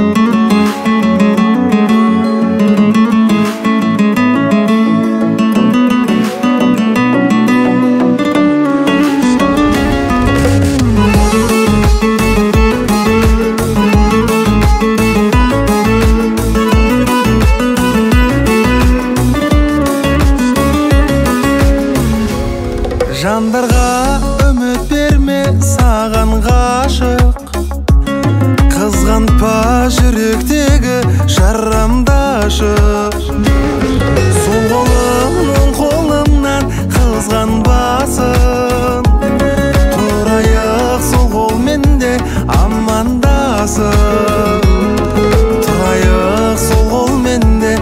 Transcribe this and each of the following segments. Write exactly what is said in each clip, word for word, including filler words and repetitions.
Жандарға үміт берме, саған ғашық, қызғанпа жүректегі жарамды ашық. Сол қолым оң қолымнан қызғанбасын, тұрайық сол қолмен де амандасып, тұрайық сол қолмен де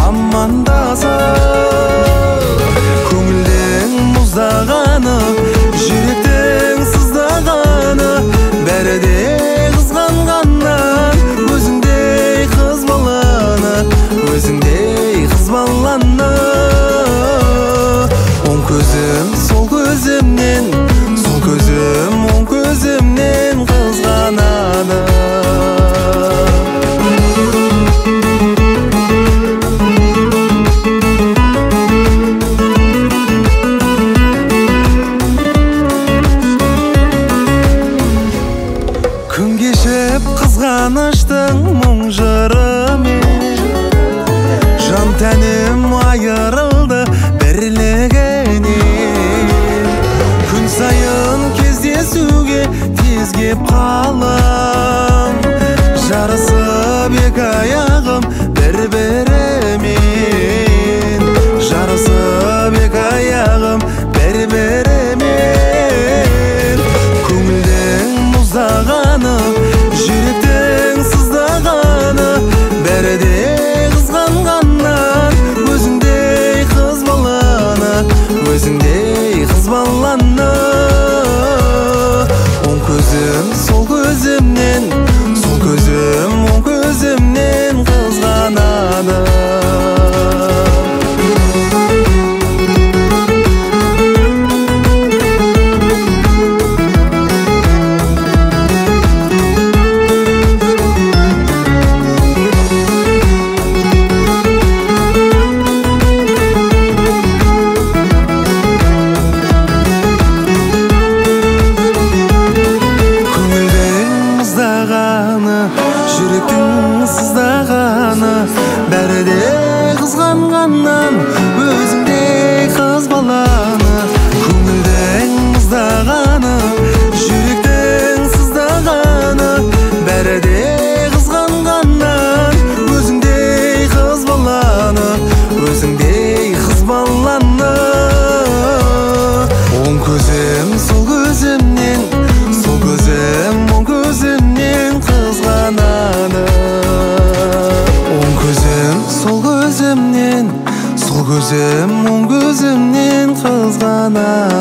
амандасып. Көңілдің мұздағаны, жүректің сыздағаны, бәрі де қызғанғаннан, өзіңдей қыз баланы, өзіңдей қыз баланы. Оң көзім сол көзімнен, сол көзім оң көзімнен қызғанады. Күн кешіп қызғаныштың мұң жырымен, жан тәнім айырылды бірлігінен. Күн сайын кездесуге тез кеп қалам, жарысып екі аяғым бір-бірімен, жарысып екі аяғым бір-бірімен. Көңілдің мұздағаны, жүректің сыздағаны, бәрі де қызғанғаннан, өзіңдей қыз баланы, өзіңдей қыз баланы. Оң көзім сол көзімнен, сол көзім оң көзімнен қызғанады. Жүректің сыздағаны, бәрі де қызғанғаннан, өзіңдей қыз баланы. Көңілдің мұздағаны, жүректің сыздағаны, бәрі де қызғанғаннан, өзіңдей қыз баланы, өзіңдей қыз баланы. Оң көзім сол көзімнен, сол көзім оң көзімнен қызғанады. Оң көзім сол көзімнен, сол көзім оң көзімнен қызғанады.